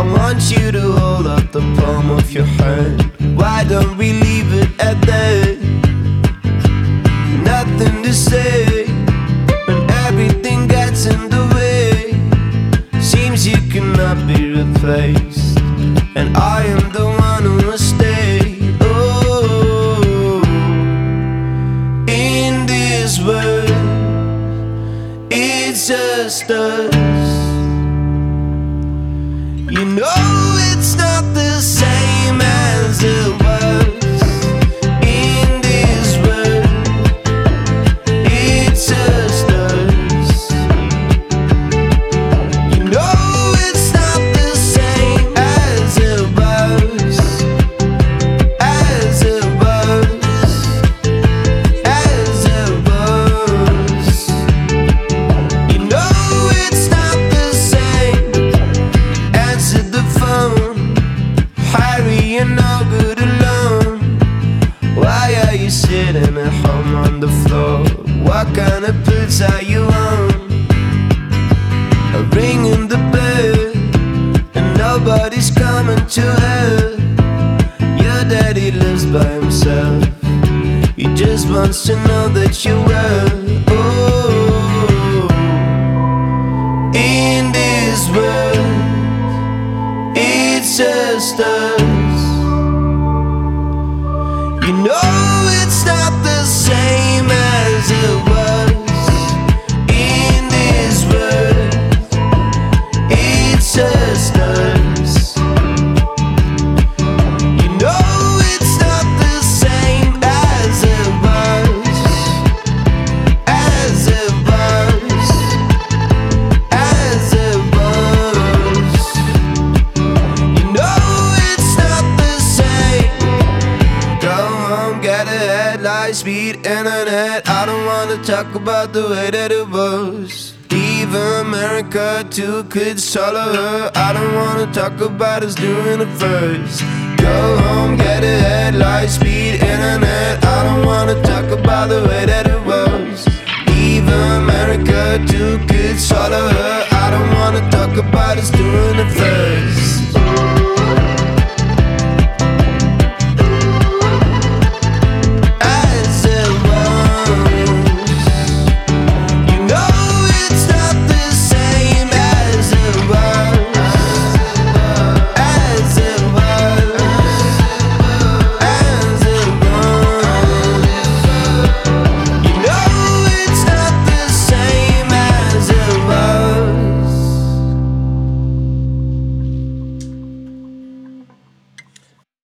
want you to hold up the palm of your hand. Why don't we leave it at that? Nothing to say when everything gets in the way. Seems you cannot be replaced, and I am the one who must stay. Oh, in this world, it's just us. You know it's not the same as it was. In this world, it's just us. You know it's not the same as it was. As it was. As it was. You know it's not the same. Answer the phone, Harry, you're no good alone. Why are you sitting at home on the floor? What kind of boots are you on? A ring in the bell, and nobody's coming to help. Your daddy lives by himself. He just wants to know that you're well. Oh, in this world, it's just us. You know it's not the same as it was. In this world, it's just us. You know it's not the same as it was. As it was. As it was. You know it's not the same. Go home, get ahead, light speed internet. I don't wanna talk about the way that it was. Leave America, 2 kids, follow her. I don't wanna talk about us doing it first. Go home, get ahead, light speed internet. I don't wanna talk about the way that it was. Leave America, 2 kids, follow her. I don't wanna talk about us doing it first.